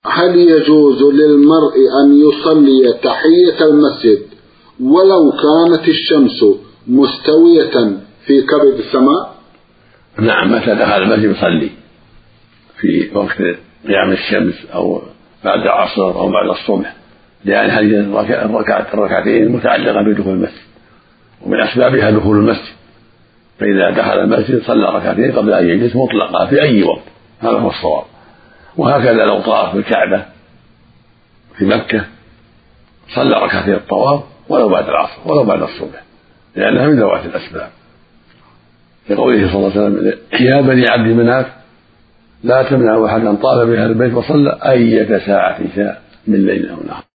هل يجوز للمرء أن يصلي تحية المسجد ولو كانت الشمس مستوية في كبد السماء؟ نعم، متى دخل المسجد يصلي في وقت قيام الشمس أو بعد العصر أو بعد الصبح، لأن هذه الركعتين متعلقة بدخول المسجد ومن أسبابها دخول المسجد، فإذا دخل المسجد صلى ركعتين قبل أن يجلس مطلقا في أي وقت، هذا هو الصواب. وهكذا لو طاف بالكعبة في مكة صلى ركعتين الطواف ولو بعد العصر ولو بعد الصبح، لأنها من ذوات الأسباب، لقوله صلى الله عليه وسلم: يا بني عبد مناف لا تمنعوا أحدا طاف بهذا البيت وصلى أية ساعة شاء من ليل أو نهار.